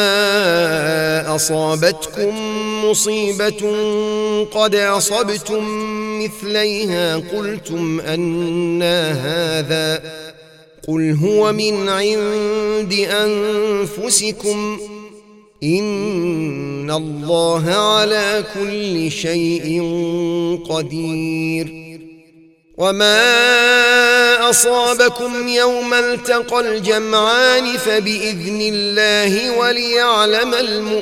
S1: أصابتكم مصيبة قد أصبتم مثليها قلتم أنى هذا قل هو من عند أنفسكم إن الله على كل شيء قدير وما أصابكم يوم التقى الجمعان فبإذن الله وليعلم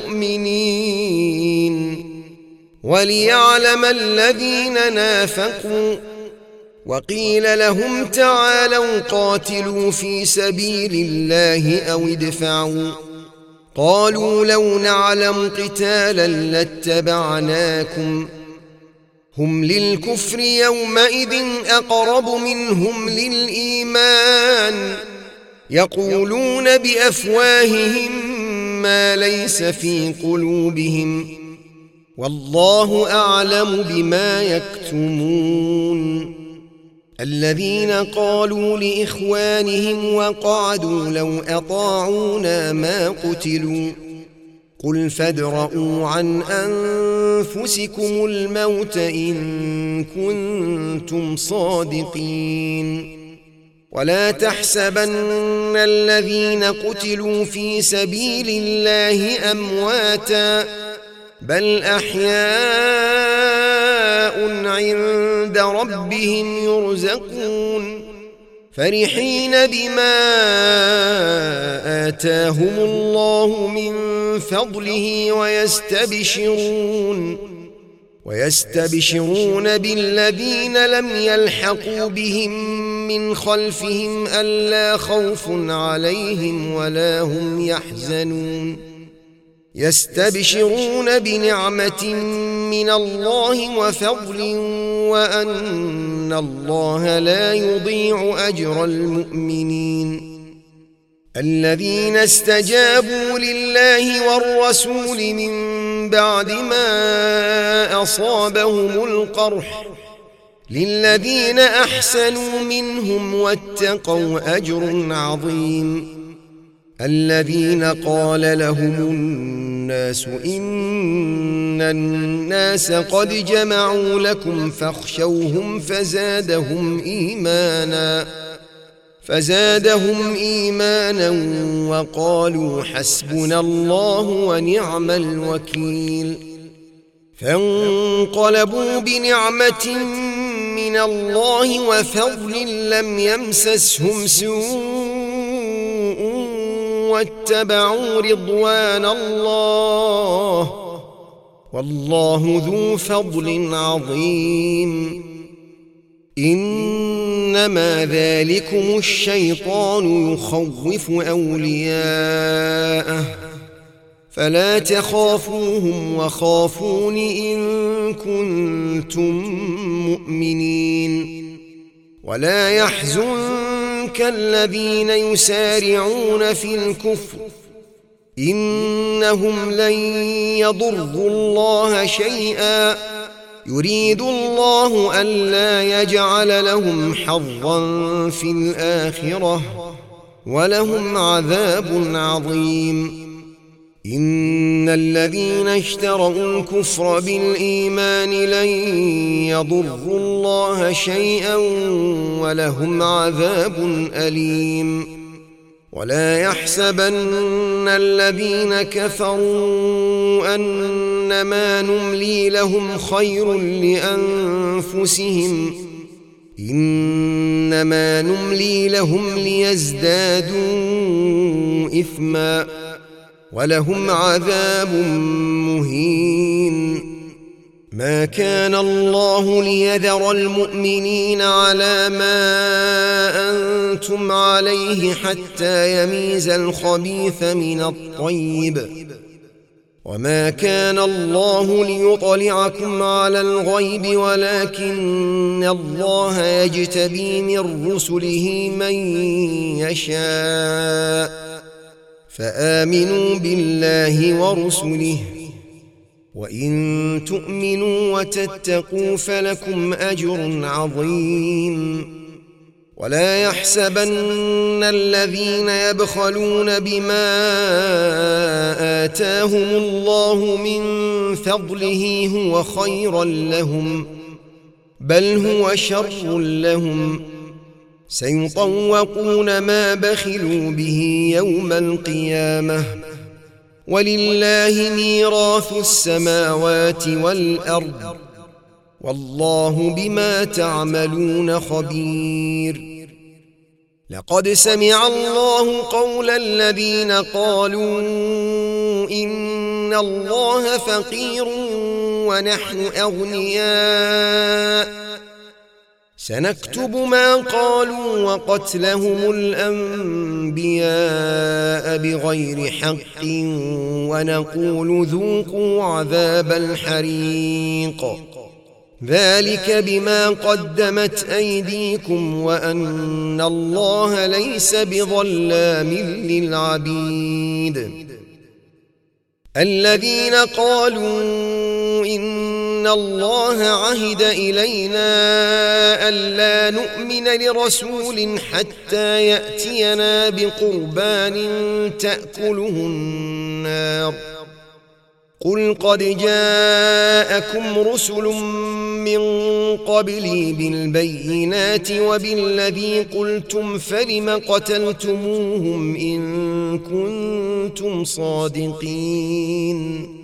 S1: المؤمنين وليعلم الذين نافقوا وقيل لهم تعالوا قاتلوا في سبيل الله أو ادفعوا قالوا لو نعلم قتالا لاتبعناكم هم للكفر يومئذ أقرب منهم للإيمان يقولون بأفواههم ما ليس في قلوبهم والله أعلم بما يكتمون الذين قالوا لإخوانهم وقعدوا لو أطاعونا ما قتلوا قل فادرءوا عن أنفسكم الموت إن كنتم صادقين ولا تحسبن الذين قتلوا في سبيل الله أمواتا بل أحياء عند ربهم يرزقون فرحين بما آتاهم الله من فضله ويستبشرون ويستبشرون بالذين لم يلحقوا بهم من خلفهم ألا خوف عليهم ولا هم يحزنون يستبشرون بنعمة من الله وفضل وأن الله لا يضيع أجر المؤمنين الذين استجابوا لله والرسول من بعد ما أصابهم القرح للذين أحسنوا منهم واتقوا أجر عظيم الذين قال لهم الناس إن الناس قد جمعوا لكم فاخشوهم فزادهم إيمانا فزادهم إيمانا وقالوا حسبنا الله ونعم الوكيل فانقلبوا بنعمة من الله وفضل لم يمسسهم سوء واتبعوا رضوان الله والله ذو فضل عظيم إنما ذلكم الشيطان يخوف أولياءه فلا تخافوهم وخافون إن كنتم مؤمنين ولا يحزنكم كالذين يسارعون في الكفر إنهم لن يضروا الله شيئا يريد الله ألا يجعل لهم حظا في الآخرة ولهم عذاب عظيم. إن الذين اشتروا الكفر بالإيمان لن يضروا الله شيئا ولهم عذاب أليم. ولا يحسبن الذين كفروا أنما نملي لهم خير لأنفسهم إنما نملي لهم ليزدادوا إثما ولهم عذاب مهين. ما كان الله ليذر المؤمنين على ما أنتم عليه حتى يميز الخبيث من الطيب وما كان الله ليطلعكم على الغيب ولكن الله يجتبي من رسله من يشاء فآمنوا بالله ورسله وإن تؤمنوا وتتقوا فلكم أجر عظيم. ولا يحسبن الذين يبخلون بما آتاهم الله من فضله هو خيرا لهم بل هو شر لهم سيطوقون ما بخلوا به يوم القيامة ولله ميراث السماوات والأرض والله بما تعملون خبير. لقد سمع الله قول الذين قالوا إن الله فقير ونحن أغنياء سنكتب ما قالوا وقتلهم الأنبياء بغير حق ونقول ذوقوا عذاب الحريق ذلك بما قدمت أيديكم وأن الله ليس بظلام للعبيد. الذين قالوا إن الله عهد إلينا ألا نؤمن لرسول حتى يأتينا بقربان تأكله النار قل قد جاءكم رسل من قبلي بالبينات وبالذي قلتم فلم قتلتموهم إن كنتم صادقين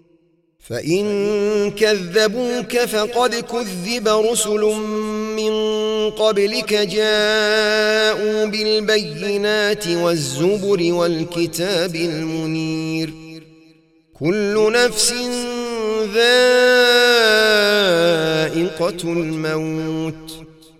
S1: فإن كذبوك فقد كذب رسل من قبلك جاءوا بالبينات والزبر والكتاب المنير كل نفس ذائقة الموت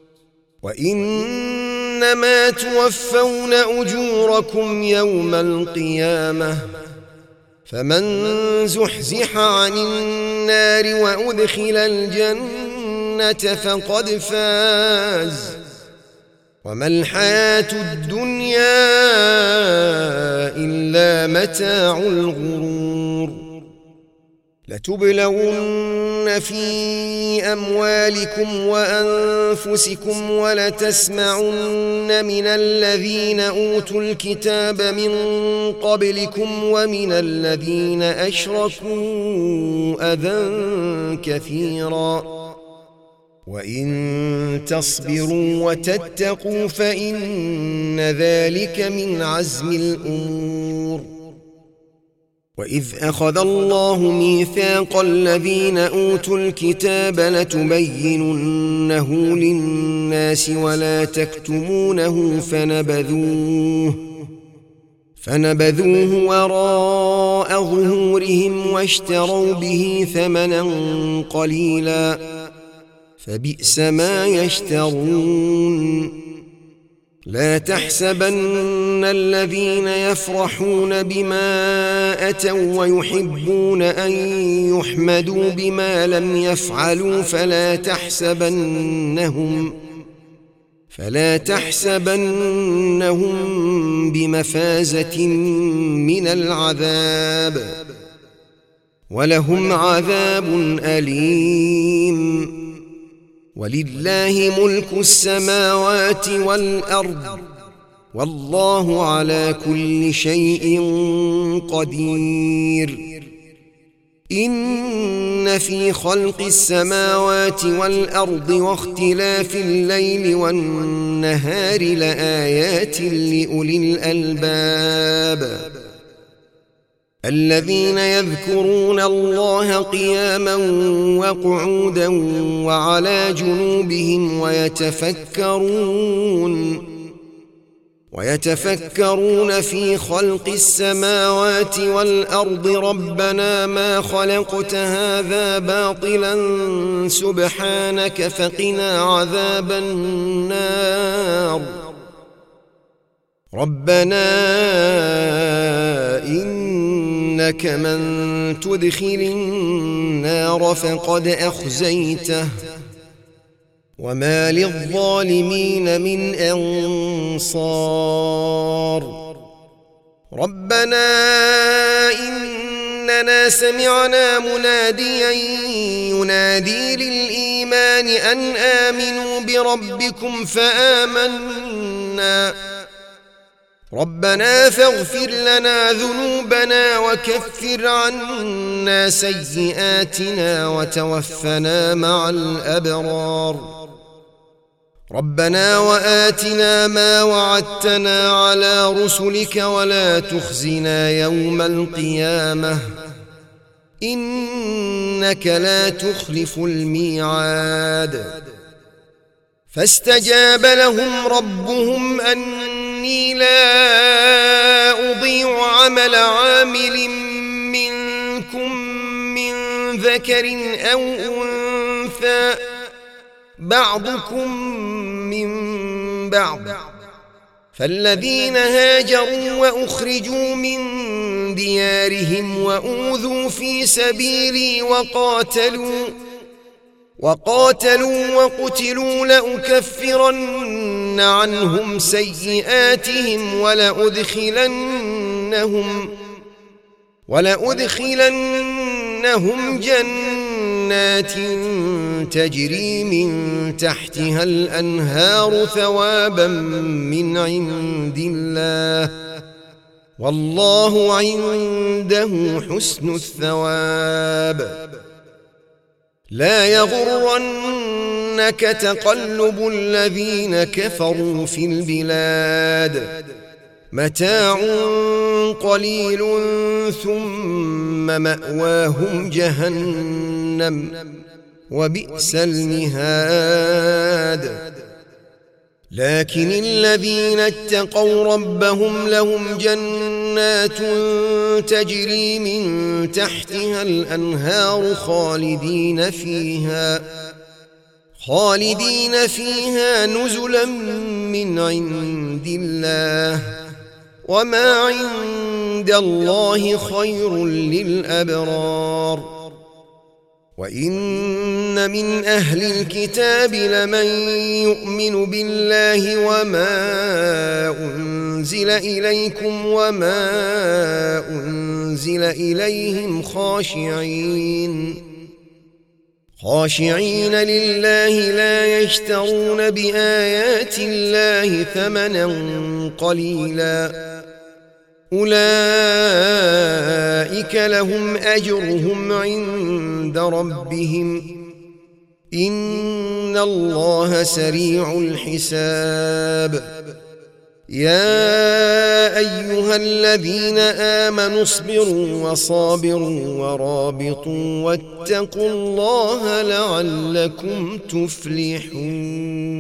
S1: وإنما توفون أجوركم يوم القيامة فمن زحزح عن النار وأدخل الجنة فقد فاز وما الحياة الدنيا إلا متاع الغرور. لتبلون في أموالكم وأنفسكم ولتسمعن من الذين أوتوا الكتاب من قبلكم ومن الذين أشركوا أذى كثيرا وإن تصبروا وتتقوا فإن ذلك من عزم الأمور. وإذ أخذ الله ميثاق الذين أوتوا الكتاب لتبيننه للناس ولا تكتمونه فنبذوه فنبذوه وراء ظهورهم واشتروا به ثمنا قليلا فبئس ما يشترون. لا تحسبن الذين يفرحون بما أتوا ويحبون أن يحمدوا بما لم يفعلوا فلا تحسبنهم فلا تحسبنهم بمفازة من العذاب ولهم عذاب أليم ولله ملك السماوات والأرض والله على كل شيء قدير إن في خلق السماوات والأرض واختلاف الليل والنهار لآيات لأولي الألباب الذين يذكرون الله قياما وقعودا وعلى جنوبهم ويتفكرون ويتفكرون في خلق السماوات والأرض ربنا ما خلقت هذا باطلا سبحانك فقنا عذاب النار ربنا إنك من تدخل النار فقد أخزيته وما للظالمين من أنصار ربنا إننا سمعنا مناديا ينادي للإيمان أن آمنوا بربكم فآمنا ربنا فاغفر لنا ذنوبنا وكفر عنا سيئاتنا وتوفنا مع الأبرار ربنا وآتنا ما وعدتنا على رسلك ولا تخزنا يوم القيامة إنك لا تخلف الميعاد فاستجاب لهم ربهم أني لا أضيع عمل عامل منكم من ذكر أو أنثى بعضكم من بعض فالذين هاجروا وأخرجوا من ديارهم وأوذوا في سبيلي وقاتلوا وقاتلوا وقتلوا لأكفرن عنهم سيئاتهم ولأدخلنهم ولأدخلنهم جنات تجري من تحتها الأنهار ثوابا من عند الله والله عنده حسن الثواب لا يغرنك تقلب الذين كفروا في البلاد متاع قليل ثم مأواهم جهنم وبئس المهاد لكن الذين اتقوا ربهم لهم جنات تجري من تحتها الأنهار خالدين فيها خالدين فيها نزلا من عند الله وما عند الله خير للأبرار وإن من أهل الكتاب لمن يؤمن بالله وما أنزل إليكم وما أنزل إليهم خاشعين خاشعين لله لا يشترون بآيات الله ثمنا قليلا أولئك لهم أجرهم عند ربهم إن الله سريع الحساب يا أيها الذين آمنوا اصبروا وصابروا ورابطوا واتقوا الله لعلكم تفلحون